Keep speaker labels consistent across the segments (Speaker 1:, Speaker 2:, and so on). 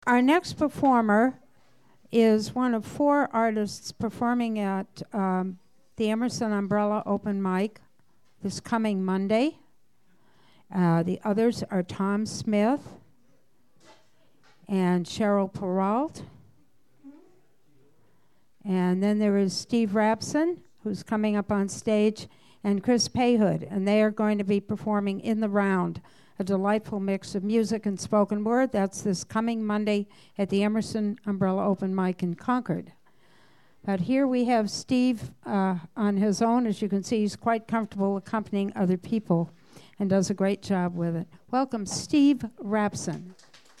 Speaker 1: Our next performer is one of 4 artists performing at the Emerson Umbrella Open Mic this coming Monday. The others are Tom Smith and Cheryl Perrault. And then there is Steve Rapson, who's coming up on stage, and Chris Payhood, and they are going to be performing In the Round, a delightful mix of music and spoken word. That's this coming Monday at the Emerson Umbrella Open Mic in Concord. But here we have Steve on his own. As you can see, he's quite comfortable accompanying other people and does a great job with it. Welcome, Steve Rapson.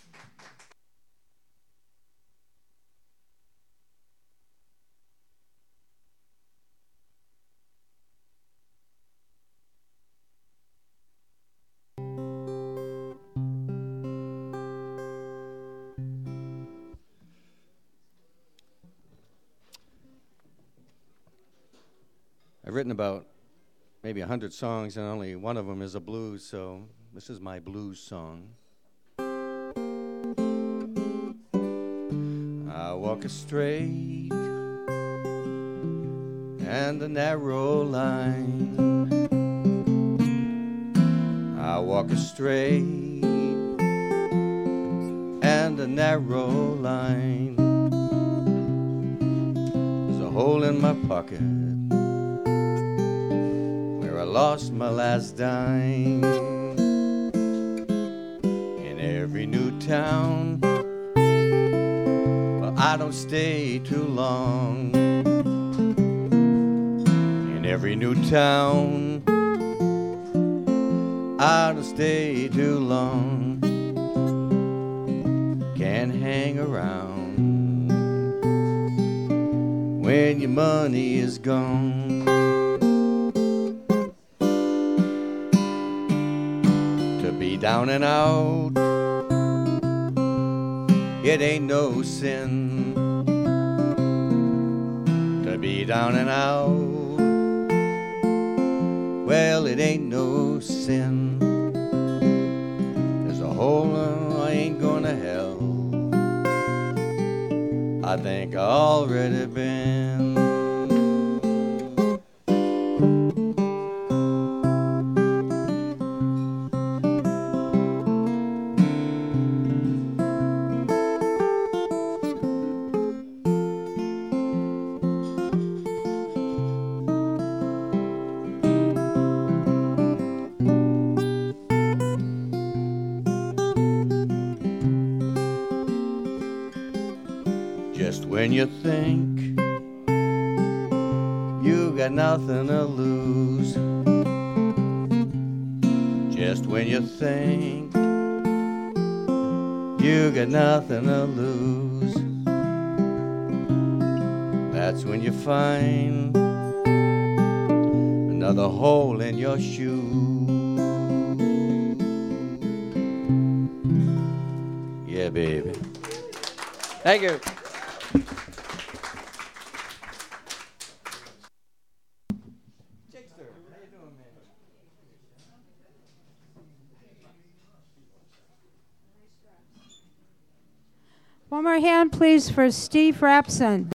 Speaker 2: I've written about maybe 100 songs, and only one of them is a blues, so this is my blues song. I walk a straight and a narrow line. I walk a straight and a narrow line. There's a hole in my pocket I lost my last dime. In every new town, well, I don't stay too long. In every new town, I don't stay too long. Can't hang around when your money is gone. Down and out, it ain't no sin. To be down and out, well, it ain't no sin. There's a hole, I ain't going to hell. I think I already been. Just when you think you got nothing to lose, just when you think you got nothing to lose, that's when you find another hole in your shoe. Yeah, baby. Thank you.
Speaker 1: One more hand, please, for Steve Rapson.